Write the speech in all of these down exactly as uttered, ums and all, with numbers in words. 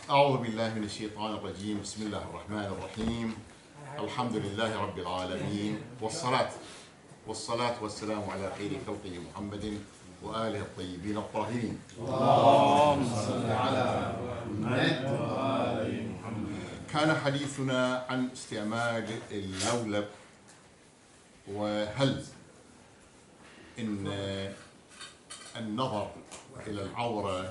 أعوذ بالله من الشيطان الرجيم. بسم الله الرحمن الرحيم. الحمد لله رب العالمين، والصلاة والصلاة والسلام على خير خلقه محمد وآله الطيبين الطاهرين. اللهم صل على محمد. كان حديثنا عن استعمال اللولب، وهل إن النظر إلى العورة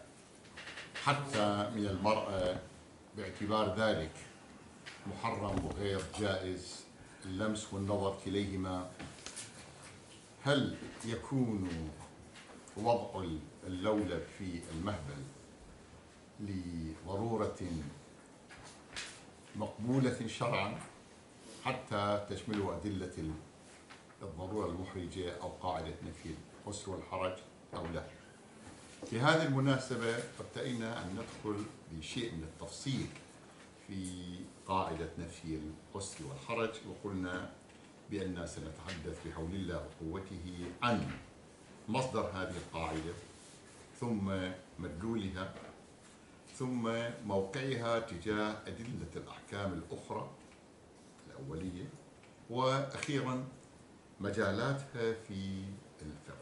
حتى من المرأة باعتبار ذلك محرم وغير جائز، اللمس والنظر كليهما، هل يكون وضع اللولب في المهبل لضرورة مقبولة شرعا حتى تشمله أدلة الضرورة المحرجة أو قاعدة نفي العسر والحرج أو لا؟ في هذه المناسبة ارتئينا أن ندخل بشيء من التفصيل في قاعدة نفي العسر والحرج، وقلنا بأننا سنتحدث بحول الله وقوته عن مصدر هذه القاعدة، ثم مدلولها، ثم موقعها تجاه أدلة الأحكام الأخرى الأولية، وأخيرا مجالاتها في الفقه.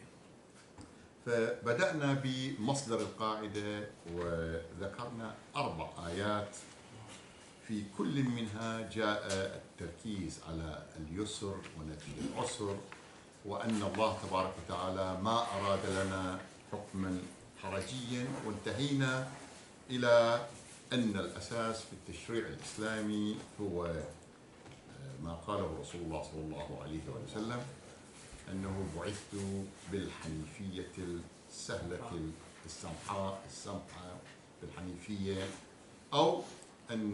فبدأنا بمصدر القاعدة وذكرنا أربع آيات في كل منها جاء التركيز على اليسر ونفي العسر، وأن الله تبارك وتعالى ما أراد لنا حكما حرجيا، وانتهينا إلى أن الأساس في التشريع الإسلامي هو ما قاله رسول الله صلى الله عليه وسلم، أنه بعثت بالحنيفية السهلة السمحاء السمحة بالحنيفية، أو أن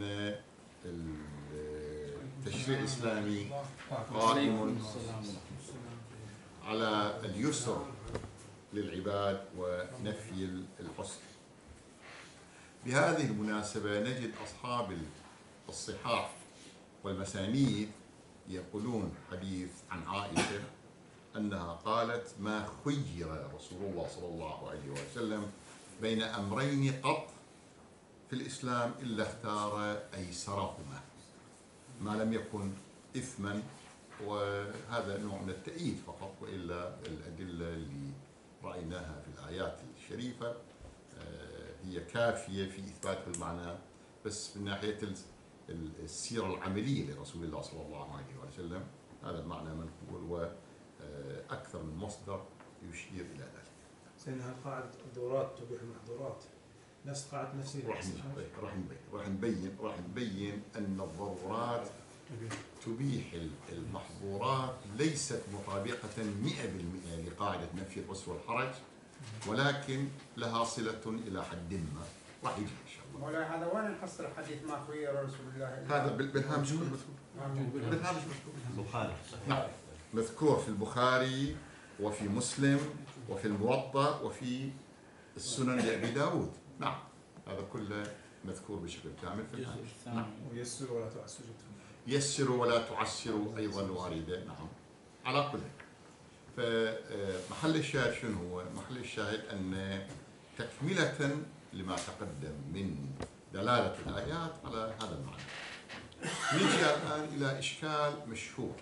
التشريع الإسلامي قائم على اليسر للعباد ونفي العسر. بهذه المناسبة نجد أصحاب الصحاح والمسانيد يقولون حديث عن عائشة أنها قالت: ما خير رسول الله صلى الله عليه وسلم بين أمرين قط في الإسلام إلا اختار أيسرهما ما لم يكن إثما. وهذا نوع من التأييد فقط، وإلا الأدلة اللي رأيناها في الآيات الشريفة هي كافية في إثبات المعنى، بس من ناحية السيرة العملية لرسول الله صلى الله عليه وسلم هذا المعنى منقول، وأكثر من مصدر يشير إلى ذلك. سيدنا قاعدة الضرورات تبيح المحظورات نفس قاعدة نفسي. راح نبين راح نبين راح نبين أن الضرورات تبيح المحظورات ليست مطابقة مئة بالمئة لقاعدة نفي العسر والحرج، ولكن لها صلة إلى حد ما، راح يجي إن شاء الله. مولاي هذا وين نحصل حديث ما خير رسول الله؟ هذا بالهامش مذكور. بالهامش مذكور. البخاري. نعم، مذكور في البخاري وفي مسلم وفي الموطأ وفي السنن لأبي داود. نعم، هذا كله مذكور بشكل كامل في الهامش. نعم. ويسروا ولا تعسروا. يسروا ولا تعسروا أيضا واردة. نعم. على كل، فمحل الشاهد شنو هو؟ محل الشاهد أن تكملة لما تقدم من دلالة الآيات على هذا المعنى. نجي الآن إلى إشكال مشهور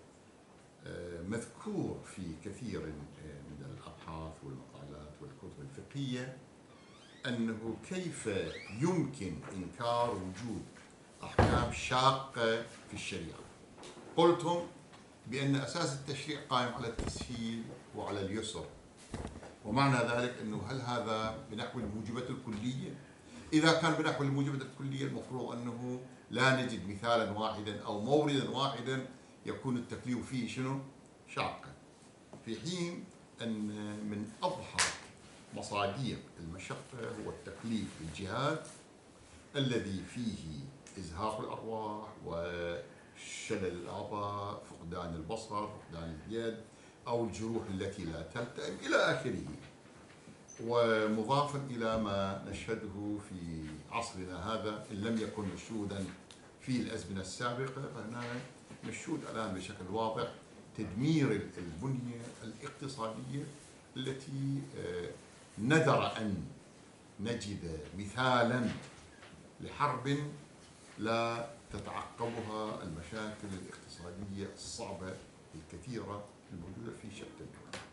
مذكور في كثير من الأبحاث والمقالات والكتب الفقهية، أنه كيف يمكن إنكار وجود أحكام شاقة في الشريعة. قلتم بأن أساس التشريع قائم على التسهيل وعلى اليسر، ومعنى ذلك أنه هل هذا بنحو الموجبات الكلية؟ إذا كان بنحو الموجبات الكلية المفروض أنه لا نجد مثالا واحدا أو موردا واحدا يكون التكليف فيه شنو؟ شاقا، في حين أن من أظهر مصادر المشقة هو التكليف بالجهاد الذي فيه إزهاق الأرواح وشلل الأعضاء، فقدان البصر، فقدان اليد، أو الجروح التي لا تلتئم إلى آخره. ومضافا إلى ما نشهده في عصرنا هذا، إن لم يكن مشهودا في الأزمنة السابقة، فهنا مشهود الآن بشكل واضح تدمير البنية الاقتصادية التي نذر أن نجد مثالا لحرب لا تتعقبها المشاكل الاقتصادية الصعبة الكثيرة الموجودة في شتى الدول.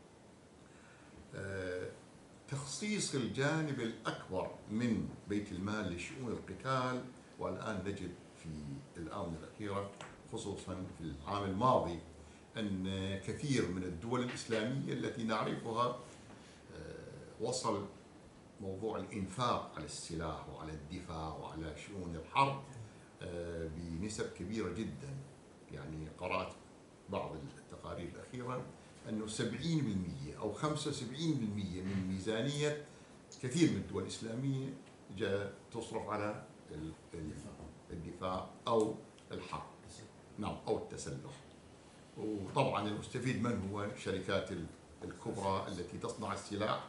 تخصيص الجانب الأكبر من بيت المال لشؤون القتال، والآن نجد في الآونة الأخيرة خصوصا في العام الماضي أن كثير من الدول الإسلامية التي نعرفها وصل موضوع الإنفاق على السلاح وعلى الدفاع وعلى شؤون الحرب بنسب كبيرة جدا. يعني قرأت بعض التقارير الأخيرة أنه سبعين بالمئة أو خمسة وسبعين بالمئة من ميزانية كثير من الدول الإسلامية جاء تصرف على الدفاع أو الحرب، نعم، أو التسلح. وطبعا المستفيد من هو؟ الشركات الكبرى التي تصنع السلاح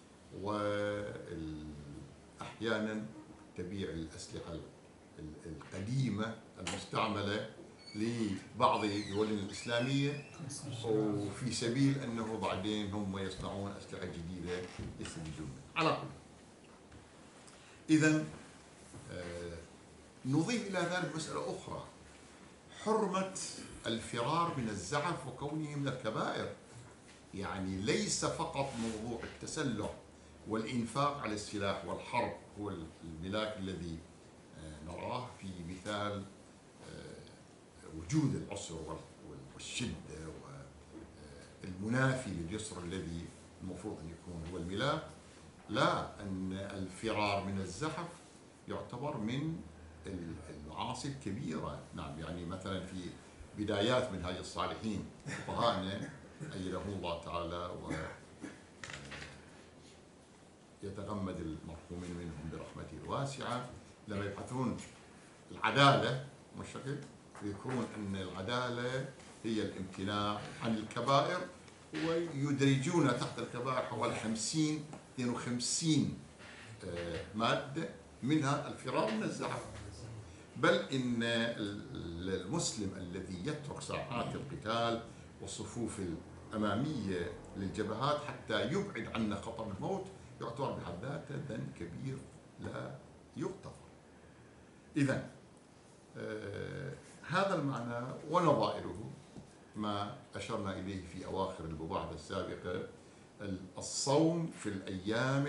وأحيانا تبيع الأسلحة القديمة المستعملة لبعض الدول الإسلامية، وفي سبيل أنه بعدين هم يصنعون أسلحة جديدة يستفيدون منها. على كل إذن نضيف إلى ذلك مسألة أخرى، حرمة الفرار من الزعف وكونه من الكبائر. يعني ليس فقط موضوع التسلح والإنفاق على السلاح والحرب هو الملاك الذي نراه في مثال وجود العسر والشدة والمنافي لليسر الذي المفروض أن يكون هو الملاك. لا، أن الفرار من الزحف يعتبر من المعاصي الكبيرة. نعم، يعني مثلا في بدايات منهاج الصالحين فقهاءنا أيدهم الله تعالى ويتغمد المرحومين منهم برحمته الواسعة، لما يبحثون العدالة مشكل يذكرون أن العدالة هي الامتناع عن الكبائر، ويدرجون تحت الكبائر حوالي خمسين اثنين وخمسين مادة منها الفرار من الزحف. بل إن المسلم الذي يترك ساحات القتال والصفوف الأمامية للجبهات حتى يبعد عنا خطر الموت يعتبر بحد ذاته ذنب كبير لا يغتفر. إذن آه هذا المعنى ونظائره ما أشرنا إليه في أواخر المباحثة السابقة، الصوم في الأيام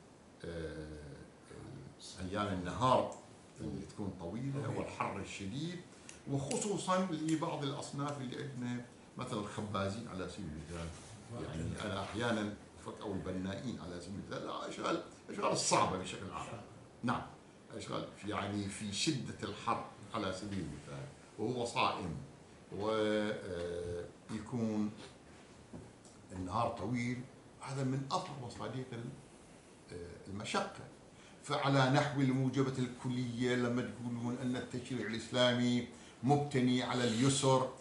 أيام النهار اللي تكون طويلة والحر الشديد، وخصوصا لبعض الأصناف اللي عندنا مثل الخبازين على سبيل المثال. يعني أنا أحيانا أو البنائين على سبيل المثال، لا أشغال أشغال الصعبة بشكل عام. نعم، أشغال يعني في شدة الحر على سبيل المثال وهو صائم ويكون النهار طويل، هذا من أظهر مصادر المشقة. فعلى نحو الموجبة الكلية لما تقولون أن التشريع الإسلامي مبتني على اليسر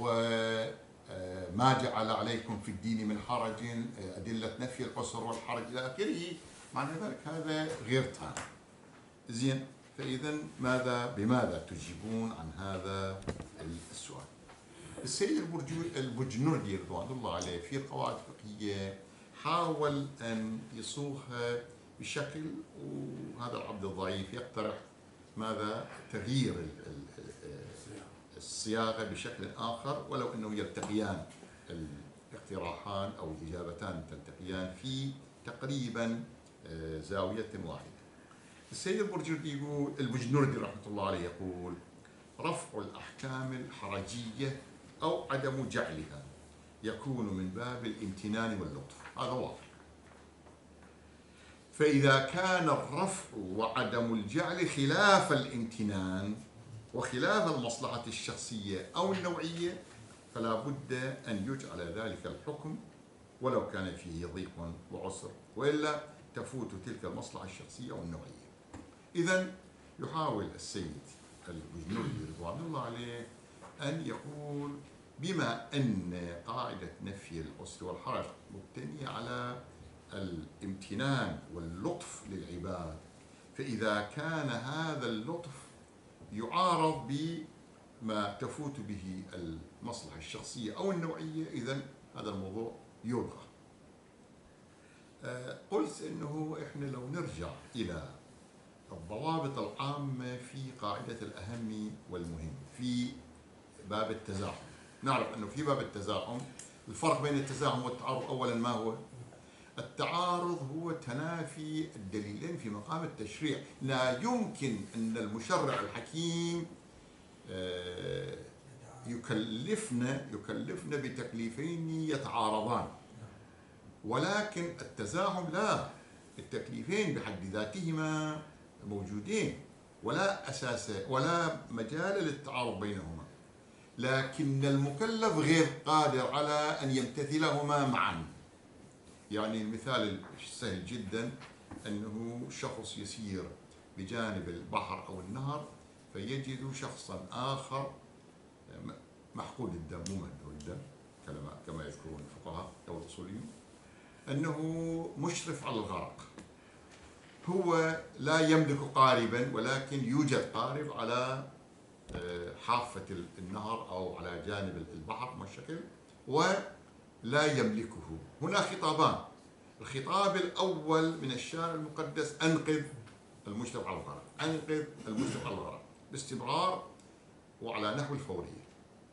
وما جعل عليكم في الدين من حرج، أدلة نفي العسر والحرج إلى آخره، معنى ذلك هذا غير تام. زين، فإذا ماذا بماذا تجيبون عن هذا السؤال؟ السيد البجنوردي رضوان الله عليه في القواعد الفقهية حاول أن يصوغها بشكل، وهذا العبد الضعيف يقترح ماذا تغيير الصياغة بشكل آخر، ولو أنه يلتقيان الاقتراحان أو الإجابتان تلتقيان في تقريبا زاوية واحدة. السيد البجنوردي يقول البجنوردي رحمة الله عليه يقول: رفع الأحكام الحرجية أو عدم جعلها يكون من باب الامتنان واللطف، هذا واضح. فإذا كان الرفع وعدم الجعل خلاف الامتنان وخلاف المصلحة الشخصية أو النوعية فلا بد أن يجعل ذلك الحكم ولو كان فيه ضيق وعسر، وإلا تفوت تلك المصلحة الشخصية أو النوعية. إذن يحاول السيد البجنوردي رضوان الله عليه أن يقول بما أن قاعدة نفي العسر والحرج مبتنية على الامتنان واللطف للعباد، فإذا كان هذا اللطف يعارض بما تفوت به المصلحة الشخصية أو النوعية إذن هذا الموضوع يلغى. قلت انه احنا لو نرجع الى الضوابط العامه في قاعده الاهم والمهم في باب التزاحم، نعرف انه في باب التزاحم الفرق بين التزاحم والتعارض اولا ما هو؟ التعارض هو تنافي الدليلين في مقام التشريع، لا يمكن ان المشرع الحكيم يكلفنا يكلفنا بتكليفين يتعارضان، ولكن التزاحم لا، التكليفين بحد ذاتهما موجودين ولا أساس ولا مجال للتعارض بينهما، لكن المكلف غير قادر على أن يمتثلهما معا. يعني المثال السهل جدا أنه شخص يسير بجانب البحر أو النهر فيجد شخصا آخر محقول الدم، مو مهدور الدم كما كما يذكرون الفقهاء أو الأصوليون، أنه مشرف على الغرق، هو لا يملك قاربا ولكن يوجد قارب على حافة النهر أو على جانب البحر مشكل ولا يملكه. هنا خطابان، الخطاب الأول من الشارع المقدس أنقذ المشرف على الغرق، أنقذ المشرف على الغرق باستمرار وعلى نحو الفورية.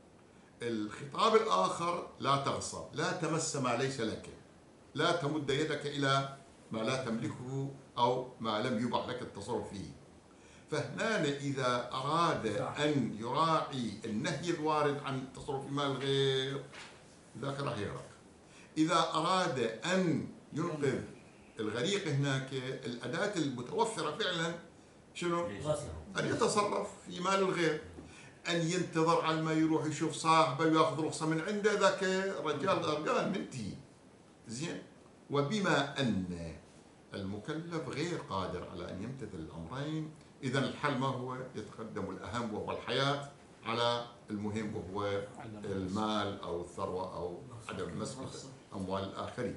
الخطاب الآخر لا تغصب، لا تمس ما ليس لك، لا تمد يدك إلى ما لا تملكه أو ما لم يبع لك التصرف فيه. فهنا إذا أراد أن يراعي النهي الوارد عن التصرف في مال الغير ذاك راح يغرق. إذا أراد أن ينقذ الغريق هناك الأداة المتوفرة فعلا شنو؟ أن يتصرف في مال الغير، أن ينتظر على ما يروح يشوف صاحبه وياخذ رخصة من عنده، ذاك رجال غرقان منتهي. زين، وبما أن المكلف غير قادر على أن يمتثل الأمرين، إذا الحل ما هو؟ يتقدم الأهم وهو الحياة على المهم وهو المال أو الثروة أو عدم مسك أموال الآخرين.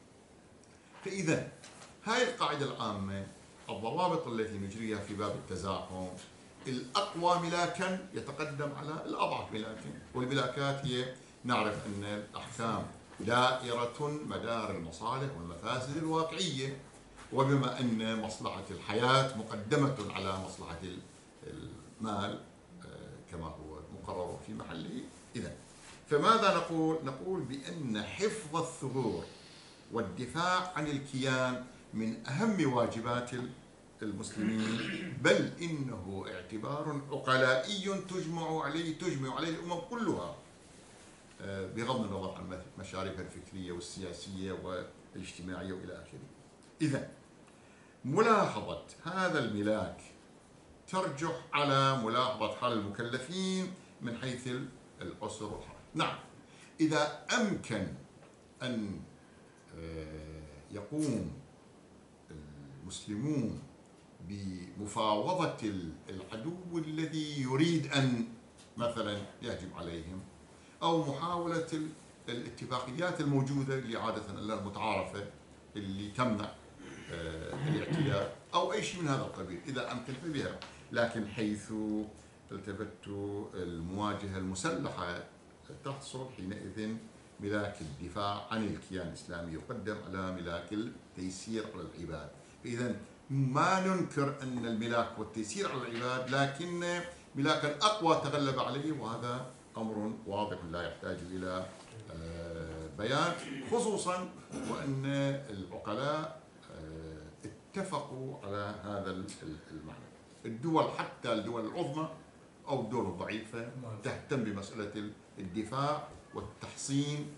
فإذا هاي القاعدة العامة، الضوابط التي نجريها في باب التزاحم، الأقوى ملاكا يتقدم على الأضعف ملاكا، والملاكات هي نعرف أن الأحكام دائرة مدار المصالح والمفاسد الواقعية، وبما أن مصلحة الحياة مقدمة على مصلحة المال كما هو مقرر في محله، إذن فماذا نقول؟ نقول بأن حفظ الثغور والدفاع عن الكيان من أهم واجبات المسلمين، بل إنه اعتبار عقلائي تجمع عليه تجمع عليه الأمم كلها بغض النظر عن مشاربها الفكرية والسياسية والاجتماعية وإلى آخره. إذن ملاحظة هذا الملاك ترجح على ملاحظة حال المكلفين من حيث العسر والحرج. نعم، إذا أمكن أن يقوم المسلمون بمفاوضة العدو الذي يريد أن مثلا يهجم عليهم، أو محاولة الاتفاقيات الموجودة اللي عادة المتعارفة اللي تمنع الاعتداء أو أي شيء من هذا القبيل، إذا أمكن بها، لكن حيث التفت المواجهة المسلحة تحصل حينئذ ملاك الدفاع عن الكيان الإسلامي يقدم على ملاك التيسير على العباد. فإذا ما ننكر أن الملاك والتيسير على العباد، لكن ملاكا أقوى تغلب عليه، وهذا أمر واضح لا يحتاج إلى بيان، خصوصا وأن العقلاء اتفقوا على هذا المعنى. الدول حتى الدول العظمى أو الدول الضعيفة تهتم بمسألة الدفاع والتحصين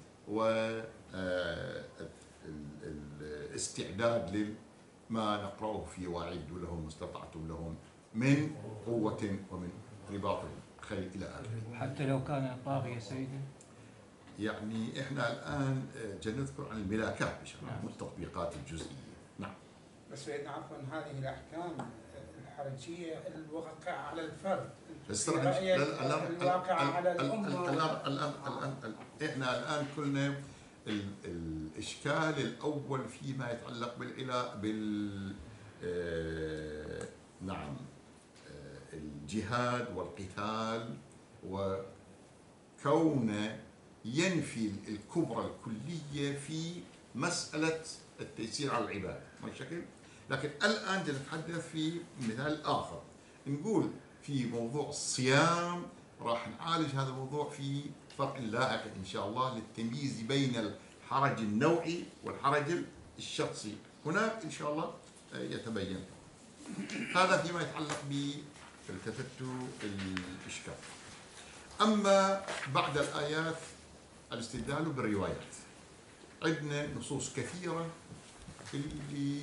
والاستعداد لما نقرأه في وأعدوا لهم ما استطعتم لهم من قوة ومن رباط الخيل إلى آخره. حتى لو كان طاغية سيدي؟ يعني إحنا الآن جنذكر عن الملاكات بشكل عام والتطبيقات الجزئية. نعم. بس سيدنا عفوا، هذه الأحكام الحرجية الواقعة على الفرد، الواقعة على الأمة. الآن إحنا الآن كلنا الإشكال الأول فيما يتعلق بالعلاء بال نعم الجهاد والقتال، وكونه ينفي الكبرى الكلية في مسألة التيسير على العباد ما شكل. لكن الآن نتحدث في مثال آخر، نقول في موضوع الصيام راح نعالج هذا الموضوع في فرق لاحق إن شاء الله للتمييز بين الحرج النوعي والحرج الشخصي، هناك إن شاء الله يتبين. هذا فيما يتعلق بالتفتت الإشكال. أما بعد الآيات الاستدلال بالروايات، عندنا نصوص كثيرة اللي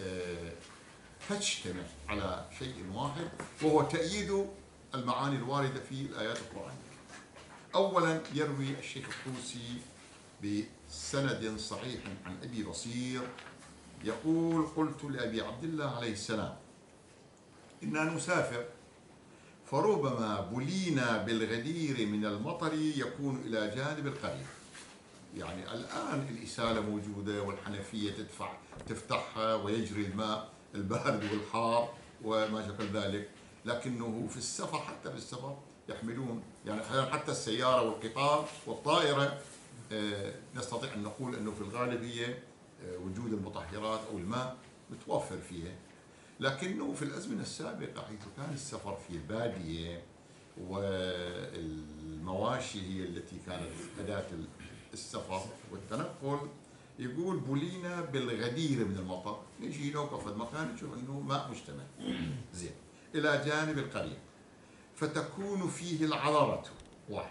تجتمع على شيء واحد، وهو تأييد المعاني الواردة في الآيات القرآنية. أولا يروي الشيخ الطوسي بسند صحيح عن أبي بصير يقول: قلت لأبي عبد الله عليه السلام: إنا نسافر فربما بلينا بالغدير من المطر يكون إلى جانب القرية. يعني الآن الإسالة موجودة والحنفية تدفع تفتحها ويجري الماء البارد والحار وما شابه ذلك، لكنه في السفر، حتى في السفر يحملون، يعني أحيانا حتى السيارة والقطار والطائرة نستطيع أن نقول أنه في الغالب هي وجود المطهرات أو الماء متوفر فيها. لكنه في الأزمنة السابقة حيث كان السفر في البادية والمواشي هي التي كانت أداة السفر والتنقل، يقول: بلينا بالغدير من المطر، نجي نوقف المكان نشوف أنه ماء مجتمع زين إلى جانب القرية، فتكون فيه العذرة واحد،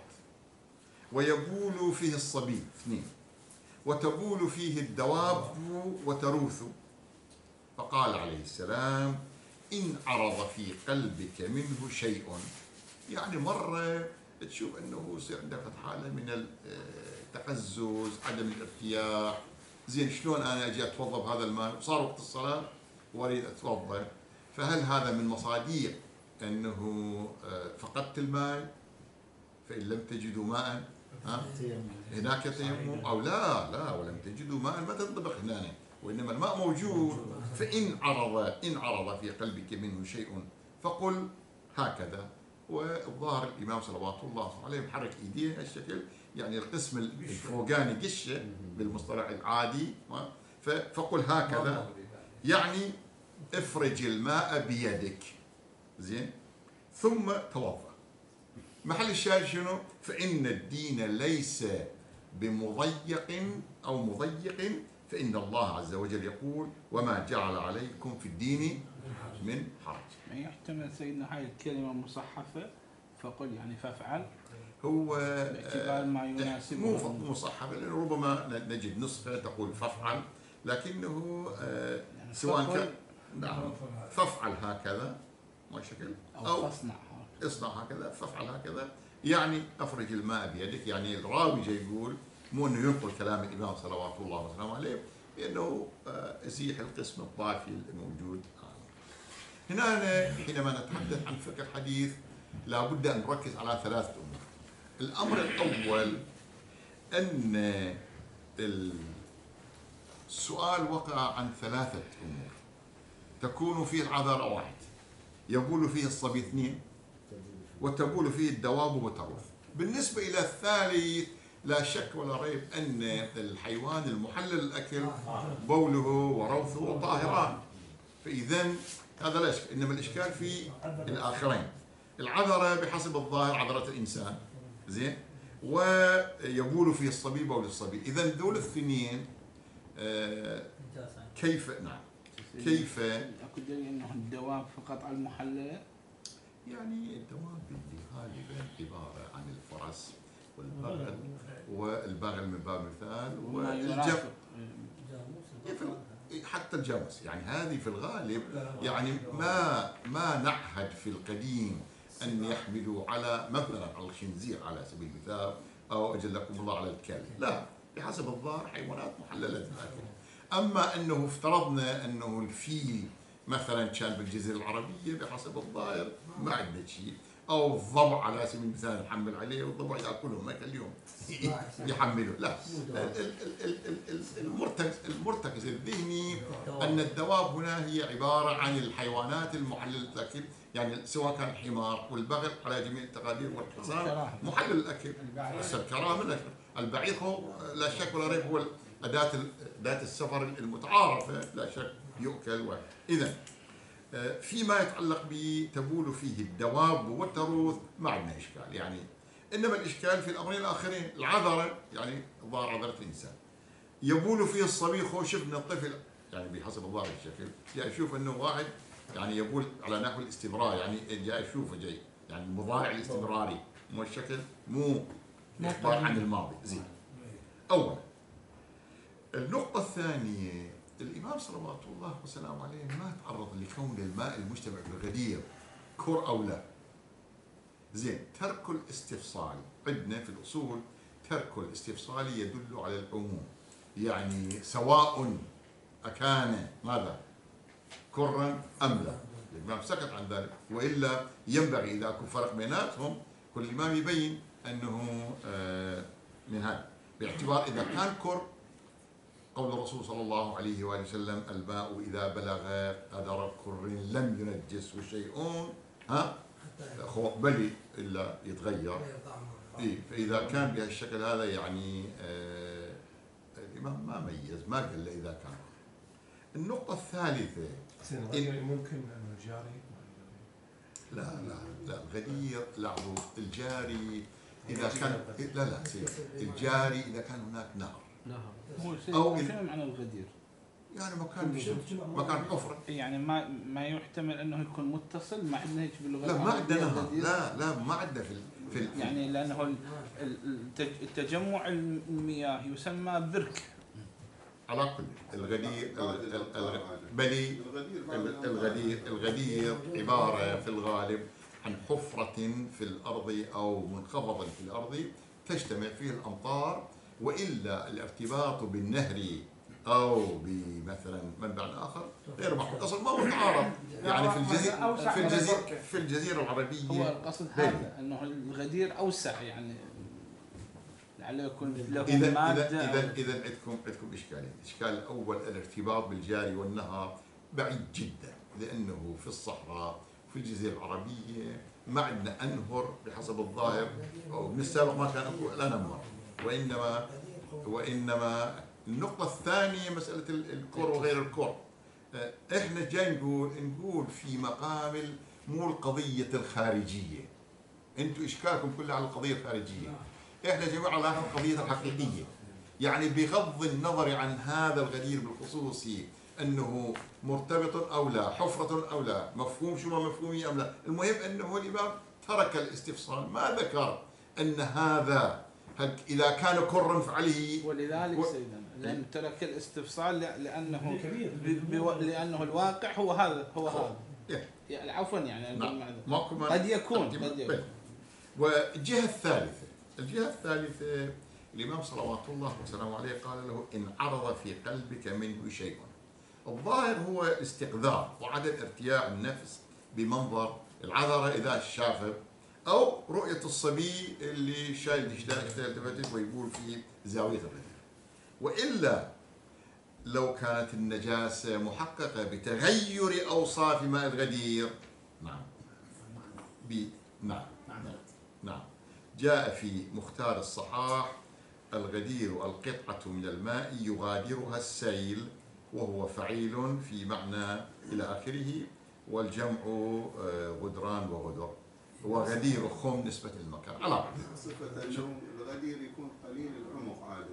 ويبول فيه الصبي اثنين، وتبول فيه الدواب وتروث. فقال عليه السلام: إن عرض في قلبك منه شيء، يعني مرة تشوف أنه يصير عندك حالة من التقزز، عدم الارتياح، زين شلون أنا أجي أتوضأ بهذا الماء، صار وقت الصلاة وأريد أتوضأ، فهل هذا من مصاديق أنه فقدت الماء فإن لم تجدوا ماء ها هناك تيمم، أو لا لا ولم تجدوا ماء ما تنطبق هنا، وإنما الماء موجود. فإن عرض إن عرض في قلبك منه شيء فقل هكذا. والظاهر الإمام صلوات الله عليه محرك إيديه هالشكل، يعني القسم الفوقاني قشة بالمصطلح العادي، فقل هكذا يعني افرج الماء بيدك، زين، ثم توضأ. محل الشاهد شنو؟ فإن الدين ليس بمضيق أو مضيق، فإن الله عز وجل يقول: وما جعل عليكم في الدين من حرج. يعني يحتمل سيدنا هاي الكلمة مصحفة، فقل يعني فافعل، هو باعتبار ما يناسب، مو مصحفة، لأنه ربما نجد نسخة تقول فافعل، لكنه يعني سواء كان نعم فافعل هكذا ما شكل، أو, أو فاصنع اصنع هكذا، فافعل هكذا، يعني افرج الماء بيدك. يعني الراوي جاي يقول، مو انه ينقل كلام الامام صلوات الله وسلامه عليه، انه ازيح القسم الضعفي الموجود. هنا حينما نتحدث عن فقه الحديث لابد ان نركز على ثلاث امور. الامر الاول ان السؤال وقع عن ثلاثه امور تكون فيه العذر واحد، يبول فيه الصبي اثنين، وتبول فيه الدواب وتروث. بالنسبة إلى الثالث لا شك ولا ريب أن الحيوان المحلل الأكل بوله وروثه طاهران، فإذا هذا لا شك. إنما الإشكال في الآخرين، العذرة بحسب الظاهر عذرة الإنسان، زين، ويبول فيه الصبي بول الصبي. إذا ذول الاثنين آه كيف نعم كيف اكو دليل انه الدواب فقط على المحلل؟ يعني الدواب اللي غالبا عباره عن الفرس والبغل، والبغل من باب المثال، والجم حتى الجاموس، يعني هذه في الغالب يعني ما ما نعهد في القديم ان يحملوا على مثلا على الخنزير على سبيل المثال، او اجلكم الله على الكلب، لا، بحسب الظاهر حيوانات محلله للاكل. اما انه افترضنا انه الفيل مثلا كان بالجزيره العربيه، بحسب الظاهر ما عندنا شيء، او الضبع على سبيل المثال نحمل عليه، والضبع ياكلهم هيك اليوم يحملوا، لا. المرتكز المرتكز الذهني ان الدواب هنا هي عباره عن الحيوانات المحلله الاكل، يعني سواء كان الحمار والبغل على جميع التقادير، والحصان محلل الاكل، بس الكرامه من البعير هو لا شك ولا ريب هو أداة أداة السفر المتعارفة لا شك يؤكل. إذا فيما يتعلق بتبول فيه الدواب والتروث ما عندنا إشكال يعني، إنما الإشكال في الأمرين الآخرين. العذرة يعني ظاهر عذرة الإنسان يبول فيه الصبي، خو شفنا الطفل يعني بحسب الظاهر الشكل جاي يشوف انه واحد يعني يبول على نحو الاستمرار، يعني جاي يشوفه جاي يعني المضارع الاستمراري، مو الشكل مو اخبار عن الماضي. زين. اولا النقطة الثانية، الإمام صلوات الله وسلامه عليه ما تعرض لكون الماء المجتمع بالغدير كر أو لا. زين. ترك الاستفصال عندنا في الأصول، ترك الاستفصال يدل على العموم، يعني سواء أكان ماذا كرا أم لا. الإمام سكت عن ذلك، وإلا ينبغي إذا أكون فرق بيناتهم كل إمام يبين أنه من هذا، باعتبار إذا كان كر قول الرسول صلى الله عليه وآله وسلم الماء إذا بلغ قدر كر لم ينجسه شيء ها بلي إلا يتغير. إيه، فإذا كان بهالشكل هذا يعني آه الإمام ما ميز، ما قال له إذا كان. النقطة الثالثة إن ممكن أنه الجاري لا لا لا الغدير لاحظوا الجاري إذا كان لا لا سيد. الجاري إذا كان هناك نهر نهر أو شنو معنى الغدير؟ يعني مكان مكان حفرة، يعني ما ما يحتمل انه يكون متصل، ما عندنا هيك باللغه لا ما عندنا نهر، لا لا ما عندنا في في يعني لانه التجمع المياه يسمى برك. على كل الغدير بلي الغدير الغدير عبارة في الغالب عن حفرة في الأرض أو منخفض في الأرض تجتمع فيه الأمطار، وإلا الارتباط بالنهر أو بمثلا منبع آخر غير محفوظ، أصلا ما هو متعارض يعني في الجزيرة في الجزيرة في الجزيرة العربية. هو القصد هذا أنه الغدير أوسع يعني لعله يكون له إذا مادة. إذا إذا إذا عندكم عندكم إشكالين، الإشكال الأول الارتباط بالجاري والنهر بعيد جدا، لأنه في الصحراء في الجزيرة العربية ما عندنا أنهر بحسب الظاهر، أو من السابق ما كان لا نمر، وإنما وإنما النقطة الثانية مسألة الكر وغير الكر. احنا جاي نقول نقول في مقام مو القضية الخارجية، انتم اشكالكم كله على القضية الخارجية، احنا جميعا على القضية الحقيقية، يعني بغض النظر عن هذا الغدير بالخصوص انه مرتبط او لا، حفرة او لا، مفهوم شو ما مفهومي ام لا، المهم انه الامام ترك الاستفصال، ما ذكر ان هذا إذا كان كرا فعليه. ولذلك و... سيدنا لأن ترك الاستفصال لأنه ب... لأنه الواقع هو هذا هو هذا يعني عفوا يعني نعم. قد يكون قد يكون. والجهة الثالثة الجهة الثالثة الإمام صلوات الله وسلامه عليه قال له إن عرض في قلبك منه شيء، الظاهر هو استقذار وعدم ارتياح النفس بمنظر العذرة إذا شافه، أو رؤية الصبي اللي شايل دشدان التفتت ويقول في زاوية الرجل، وإلا لو كانت النجاسة محققة بتغير أوصاف ماء الغدير. نعم ب... نعم نعم نعم جاء في مختار الصحاح الغدير القطعة من الماء يغادرها السيل وهو فعيل في معنى إلى آخره، والجمع غدران وغدر، وغدير خم نسبة المكان على بعض. صفة أنه الغدير يكون قليل العمق عادة.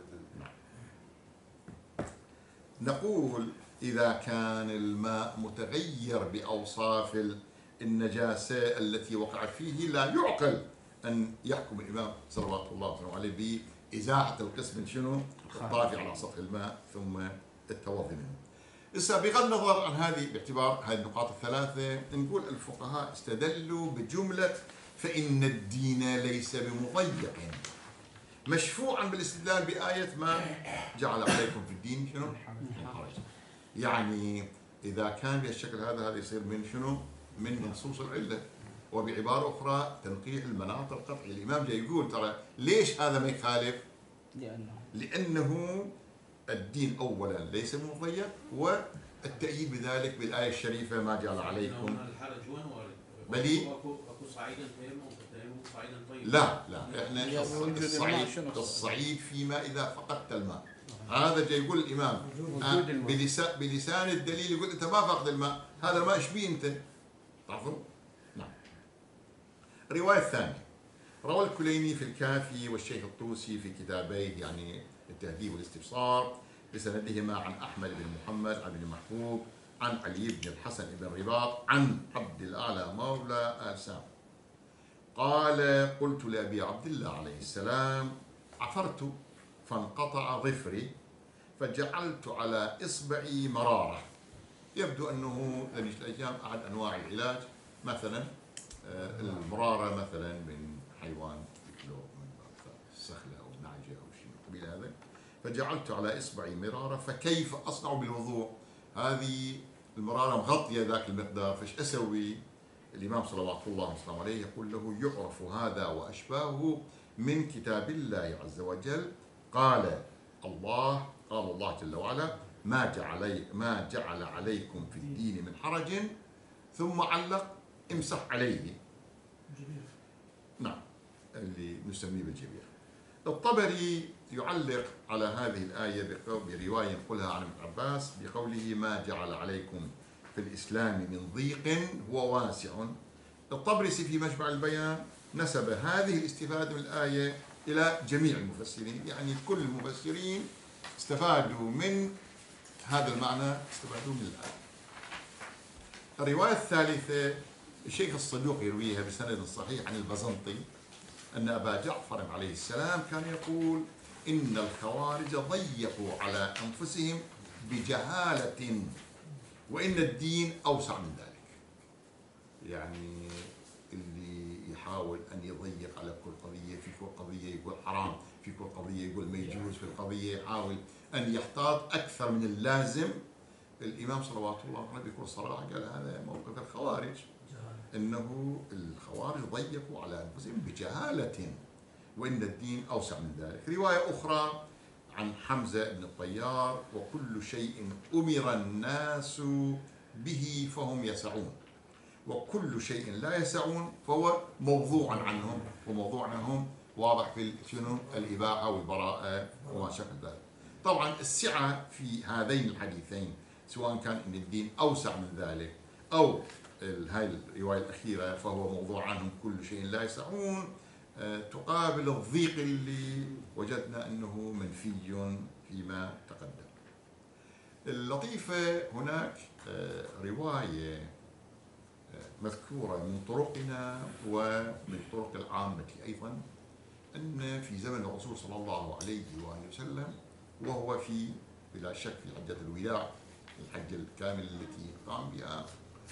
نقول إذا كان الماء متغير بأوصاف النجاسة التي وقعت فيه لا يعقل أن يحكم الإمام صلوات الله وسلامه عليه بإزاحة القسم شنو؟ الطافي على سطح الماء ثم التوضي منه. إسا بغض النظر عن هذه باعتبار هذه النقاط الثلاثة، نقول الفقهاء استدلوا بجملة فإن الدين ليس بمضيق مشفوعا بالاستدلال بآية ما جعل عليكم في الدين شنو؟ حرج. يعني إذا كان بهالشكل هذا هذا يصير من شنو؟ من نصوص العلة، وبعبارة أخرى تنقيح المناط القطعي. الإمام جاي يقول ترى ليش هذا ما يخالف؟ لأنه لأنه الدين أولا ليس مضيق، والتأييد بذلك بالآية الشريفة ما جعل عليكم الحرج وين وارد؟ بلي اكو اكو صعيدا تيمم وتيمم صعيدا طيبا. لا لا احنا الصعيد الصعيد فيما إذا فقدت الماء، هذا جاي يقول الإمام آه بلسان بلسان الدليل، يقول أنت ما فقد الماء، هذا الماء إيش بيه أنت؟ تعرفون؟ نعم. الرواية الثانية روى الكليني في الكافي والشيخ الطوسي في كتابيه يعني التهذيب والاستبصار بسندهما عن أحمد بن محمد عن ابن محبوب عن علي بن الحسن بن رباط عن عبد الأعلى مولى آل سام قال قلت لأبي عبد الله عليه السلام عفرت فانقطع ظفري فجعلت على إصبعي مرارة. يبدو أنه ذلك الأيام أحد أنواع العلاج، مثلا المرارة مثلا من حيوان مثل سخلة أو نعجة أو شيء قبيل هذا، فجعلت على إصبعي مرارة فكيف أصنع بالوضوء؟ هذه المرارة مغطية ذاك المقدار، فايش أسوي؟ الإمام صلوات الله وسلامه عليه يقول له يعرف هذا وأشباهه من كتاب الله عز وجل. قال الله قال الله جل وعلا ما جعل ما جعل عليكم في الدين من حرج، ثم علق امسح عليه. نعم، اللي نسميه بالجبير. الطبري يعلق على هذه الآية برواية ينقلها عن ابن عباس بقوله ما جعل عليكم في الإسلام من ضيق هو واسع. الطبرسي في مجمع البيان نسب هذه الاستفادة من الآية إلى جميع المفسرين، يعني كل المفسرين استفادوا من هذا المعنى، استفادوا من الآية. الرواية الثالثة الشيخ الصدوق يرويها بسند صحيح عن البزنطي أن أبا جعفر عليه السلام كان يقول إن الخوارج ضيقوا على أنفسهم بجهالة وإن الدين أوسع من ذلك. يعني اللي يحاول أن يضيق على كل قضية، في كل قضية يقول حرام، في كل قضية يقول ما يجوز، في القضية يحاول أن يحتاط أكثر من اللازم. الإمام صلوات الله عليه بكل صراحة قال هذا موقف الخوارج، إنه الخوارج ضيقوا على أنفسهم بجهالة وإن الدين أوسع من ذلك. رواية أخرى عن حمزة بن الطيار وكل شيء أمر الناس به فهم يسعون وكل شيء لا يسعون فهو موضوع عنهم، وموضوع عنهم واضح في شنو الإباحة والبراءة وما شكل ذلك. طبعا السعة في هذين الحديثين سواء كان إن الدين أوسع من ذلك أو هاي الرواية الأخيرة فهو موضوع عنهم كل شيء لا يسعون، تقابل الضيق اللي وجدنا أنه منفي فيما تقدم. اللطيفة هناك رواية مذكورة من طرقنا ومن طرق العامة أيضا أن في زمن الرسول صلى الله عليه وآله وسلم وهو في بلا شك في حجة الوداع الحجة الكاملة التي قام بها،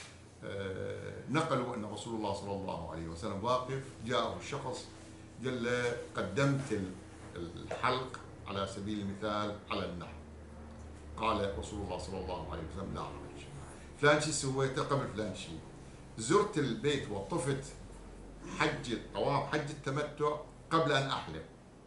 نقلوا أن رسول الله صلى الله عليه وسلم واقف جاءه الشخص قال له قدمت الحلق على سبيل المثال على النحر، قال رسول الله صلى الله عليه وسلم لا حرج، فلان شيء سويته قبل فلان شيء، زرت البيت وطفت حج الطواف حج التمتع قبل أن أحلق.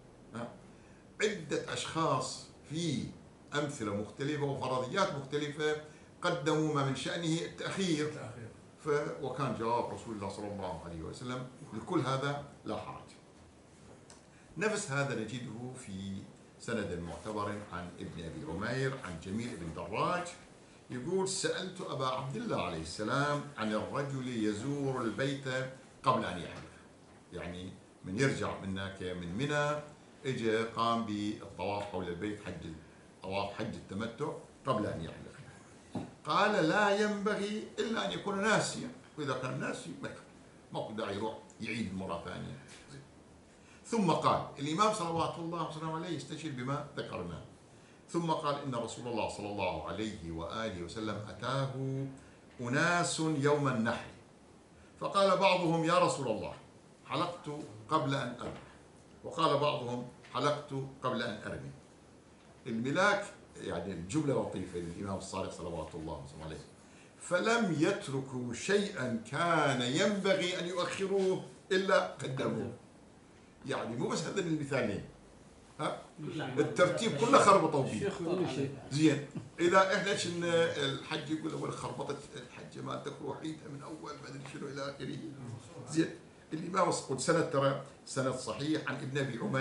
عدة أشخاص في أمثلة مختلفة وفرضيات مختلفة قدموا ما من شأنه التأخير، ف وكان جواب رسول الله صلى الله عليه وسلم لكل هذا لا حرج. نفس هذا نجده في سند معتبر عن ابن أبي عمير عن جميل بن دراج يقول سألت أبا عبد الله عليه السلام عن الرجل يزور البيت قبل أن يحلق، يعني من يرجع منك من منى اجى قام بالطواف حول البيت حج طواف حج التمتع قبل أن يحلق، قال لا ينبغي إلا أن يكون ناسيا، وإذا كان ناسي ما داعي يروح يعيد مرة ثانية. ثم قال الإمام صلوات الله وسلامه عليه يستشير بما ذكرناه، ثم قال إن رسول الله صلى الله عليه وآله وسلم أتاه أناس يوم النحر فقال بعضهم يا رسول الله حلقت قبل أن أرمي، وقال بعضهم حلقت قبل أن أرمي. الملاك يعني الجملة لطيفة للإمام الصادق صلوات الله وسلامه عليه، فلم يتركوا شيئا كان ينبغي أن يؤخروه إلا قدموه. يعني مو بس هذين المثالين، ها الترتيب كله خربطوا فيه. زين إذا إحنا شلنا الحج يقول أول خربطت الحج ما تروح عيدها من أول ما أدري شنو إلى آخره. زين الإمام قلت سند ترى سند صحيح عن ابن أبي عمير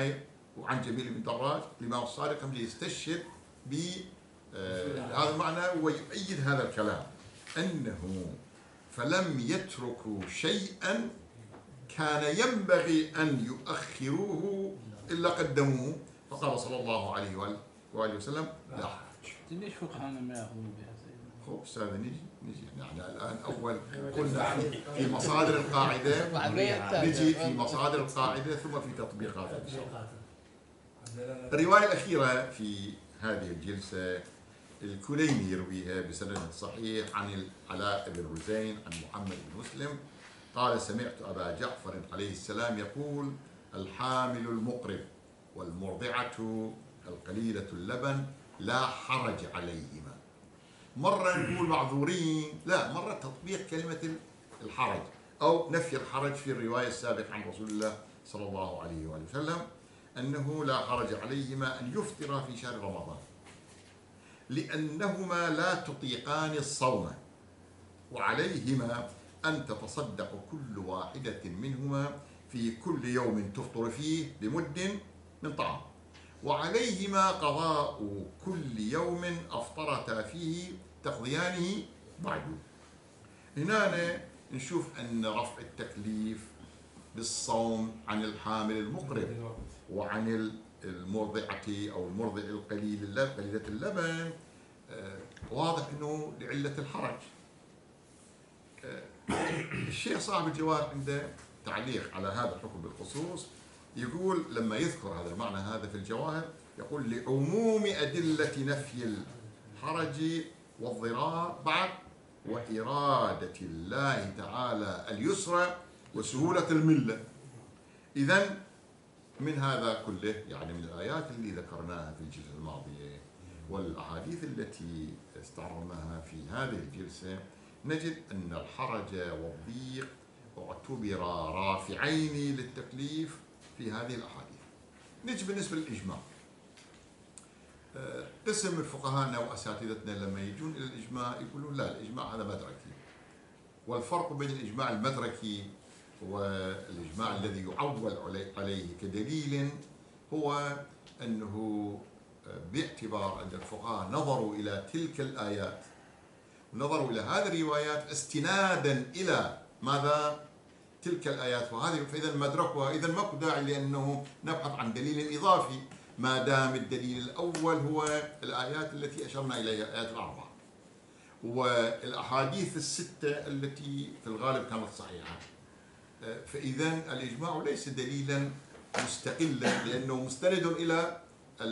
وعن جميل بن دراج الإمام الصادق هم يستشهد ب آه هذا المعنى ويؤيد هذا الكلام أنه فلم يتركوا شيئا كان ينبغي أن يؤخروه إلا قدموه، فقال صلى الله عليه وآله وسلم لا حرج. ليش فقهانا ما ياخذون بها سيدنا؟ خب أستاذ نجي نجي يعني الآن أول قلنا في مصادر القاعدة، نجي في مصادر القاعدة ثم في تطبيقات. الرواية الأخيرة في هذه الجلسة الكليني يرويها بسند صحيح عن العلاء بن رزين عن محمد بن مسلم قال سمعت أبا جعفر عليه السلام يقول الحامل المقرب والمرضعة القليلة اللبن لا حرج عليهما. مرة نقول معذورين، لا، مرة تطبيق كلمة الحرج أو نفي الحرج في الرواية السابقة عن رسول الله صلى الله عليه وآله وسلم أنه لا حرج عليهما أن يفطرا في شهر رمضان لأنهما لا تطيقان الصوم وعليهما أن تتصدق كل واحدة منهما في كل يوم تفطر فيه بمد من طعام، وعليهما قضاء كل يوم أفطرتا فيه تقضيانه بعد. هنا نشوف أن رفع التكليف بالصوم عن الحامل المقرب وعن المرضعة أو المرضع القليل قليلة اللبن واضح أنه لعلة الحرج. الشيخ صاحب الجواب عنده تعليق على هذا الحكم بالخصوص، يقول لما يذكر هذا المعنى هذا في الجواهر يقول لعموم أدلة نفي الحرج والضرار بعد وإرادة الله تعالى اليسر وسهولة الملة. إذن من هذا كله يعني من الآيات اللي ذكرناها في الجلسة الماضية والأحاديث التي استعرضناها في هذه الجلسة نجد أن الحرج والضيق اعتبرا رافعين للتكليف في هذه الأحاديث. نجي بالنسبة للإجماع، قسم الفقهاء وأساتذتنا لما يجون إلى الإجماع يقولون لا، الإجماع هذا مدركي، والفرق بين الإجماع المدركي والإجماع الذي يعول عليه كدليل هو أنه باعتبار أن الفقهاء نظروا إلى تلك الآيات ونظروا إلى هذه الروايات استنادا إلى ماذا؟ تلك الآيات وهذه، فإذا مدركها، إذا ماكو داعي لأنه نبحث عن دليل إضافي ما دام الدليل الأول هو الآيات التي أشرنا إليها، الآيات الأربعة والأحاديث الستة التي في الغالب كانت صحيحة. فإذا الإجماع ليس دليلا مستقلا لأنه مستند إلى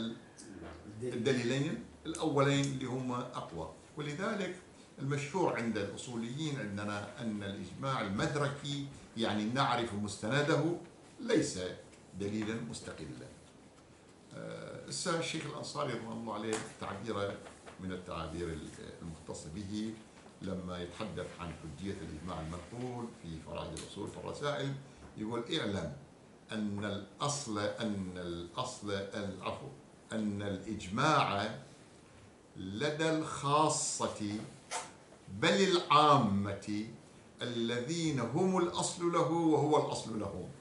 الدليلين الأولين اللي هما أقوى. ولذلك المشهور عند الأصوليين عندنا أن الإجماع المدركي يعني نعرف مستنده ليس دليلا مستقلا. السا الشيخ الأنصاري رحمه الله عليه تعبير من التعابير المختصة به لما يتحدث عن حجية الإجماع المنقول في فرائض الأصول في الرسائل يقول اعلم أن الأصل أن الأصل العفو أن الإجماع لدى الخاصة بل العامة الذين هم الأصل له وهو الأصل لهم.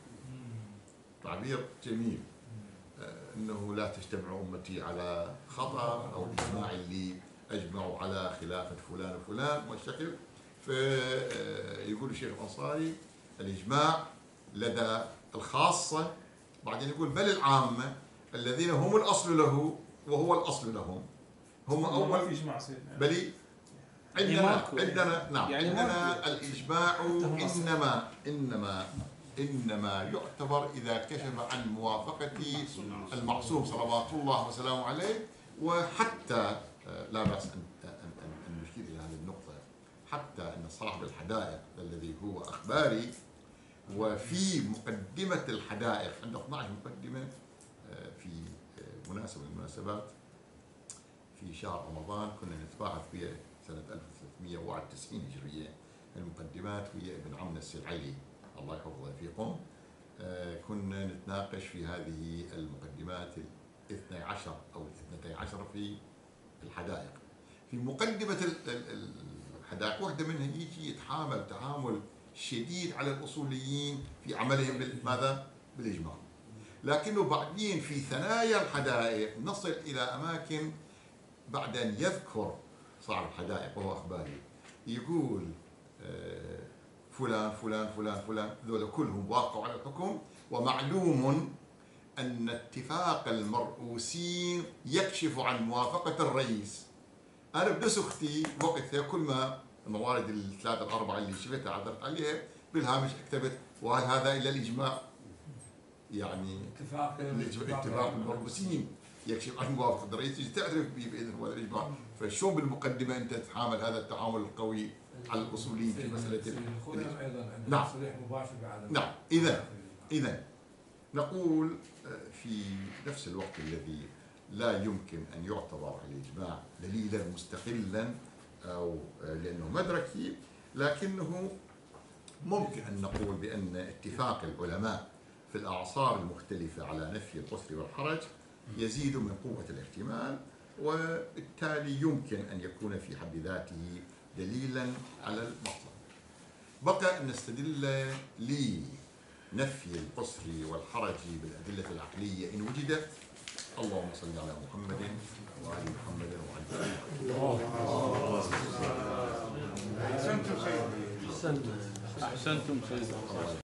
تعبير جميل، أنه لا تجتمع أمتي على خطأ أو إجماع اللي أجمعوا على خلافة فلان وفلان والشكل. فيقول الشيخ الأنصاري الإجماع لدى الخاصة، بعدين يقول بل العامة الذين هم الأصل له وهو الأصل لهم. هم أول بل عندنا عندنا نعم يعني عندنا الإجماع إنما إنما إنما يعتبر إذا كشف عن موافقة المعصوم صلوات الله وسلامه عليه. وحتى لا بأس أن أن أن نشير إلى هذه النقطة، حتى أن صاحب الحدائق الذي هو أخباري وفي مقدمة الحدائق عنده اثنعش مقدمة في مناسبة من المناسبات في شهر رمضان كنا نتباحث فيها سنة ألف وثلاثمئة وواحد وتسعين هجرية. المقدمات ويا ابن عمنا السيد علي الله يحفظه فيكم، كنا نتناقش في هذه المقدمات الاثني عشر أو الاثنتي عشر في الحدائق. في مقدمة الحدائق واحدة منها يجي يتحامل تعامل شديد على الأصوليين في عملهم ماذا؟ بالإجماع. لكنه بعدين في ثنايا الحدائق نصل إلى أماكن بعد أن يذكر صاحب الحدائق وهو أخباري يقول فلان فلان فلان فلان ذولا كلهم وافقوا على الحكم، ومعلوم أن اتفاق المرؤوسين يكشف عن موافقة الرئيس. أنا بدس أختي وقتها كل ما الموارد الثلاثة الأربعة اللي شفتها عثرت عليها بالهامش كتبت وهل هذا إلا الإجماع؟ يعني اتفاق اتفاق المرؤوسين يكشف عن موافقة الرئيس، تعترف به بإذن هذا الإجماع. فشلون بالمقدمة أنت تتعامل هذا التعامل القوي على الأصوليين في مسألة الخلف أيضا نعم تصريح مباشر بعدم نعم. إذا إذا نقول في نفس الوقت الذي لا يمكن أن يعتبر الإجماع دليلا مستقلا أو لأنه مدركي، لكنه ممكن أن نقول بأن اتفاق العلماء في الأعصار المختلفة على نفي العسر والحرج يزيد من قوة الاحتمال، وبالتالي يمكن أن يكون في حد ذاته دليلا على المقصد. بقى أن نستدل لنفي العسر والحرج بالأدلة العقلية إن وجدت. اللهم صل على محمد وآل محمد وعلى آله. أحسنتم سيدي. أحسنتم سيدي.